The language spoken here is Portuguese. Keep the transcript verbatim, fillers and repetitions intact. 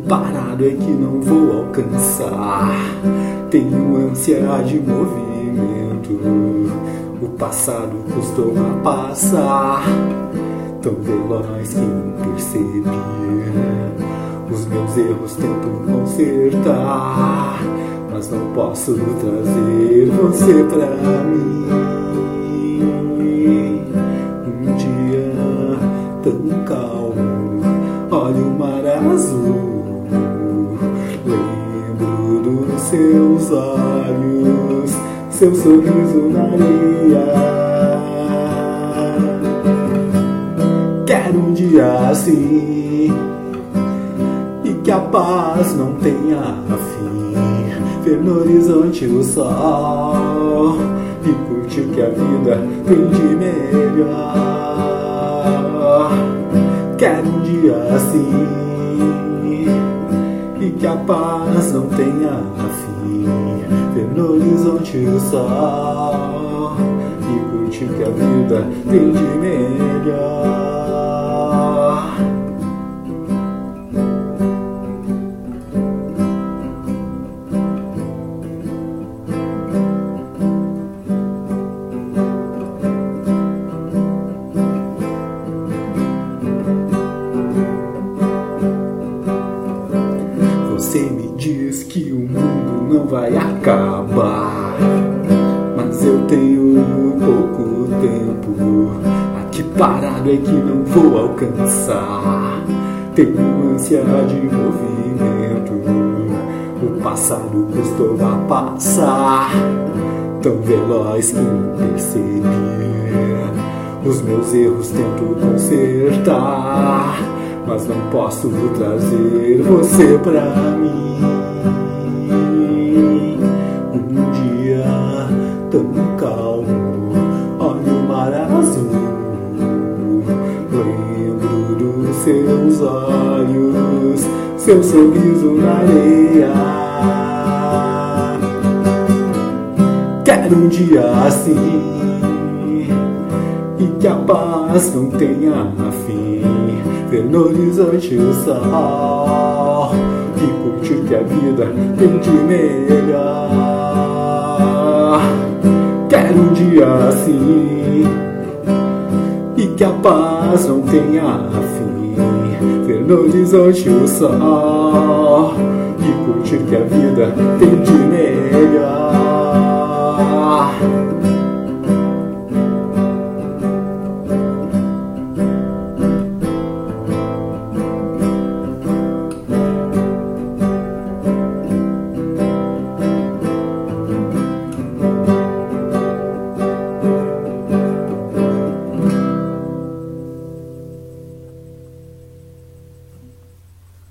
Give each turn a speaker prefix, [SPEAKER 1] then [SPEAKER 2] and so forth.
[SPEAKER 1] parado é que não vou alcançar. Tenho ânsia de movimento, o passado costuma passar tão veloz que não percebi. Os meus erros tento consertar, mas não posso trazer você pra mim. Um dia tão calmo, olho o mar azul, lembro dos seus olhos, seu sorriso na areia. Quero um dia assim, e que a paz não tenha fim. Ver no horizonte o sol e curtir o que a vida tem de melhor. Quero um dia assim, e que a paz não tenha fim. Ver no horizonte o sol e curtir o que a vida tem de melhor. Você me diz que o mundo não vai acabar, mas eu tenho pouco tempo. Aqui parado é que não vou alcançar. Tenho ânsia de movimento, o passado costuma passar tão veloz que não percebi. Os meus erros tento consertar, mas não posso trazer você pra mim. Um dia tão calmo, olho o mar azul, lembro dos seus olhos, seu sorriso na areia. Quero um dia assim, e que a paz não tenha fim. Ver no horizonte o sol e curtir que a vida tem de melhor. Quero um dia assim, e que a paz não tenha fim. Ver no horizonte o sol e curtir que a vida tem de melhor.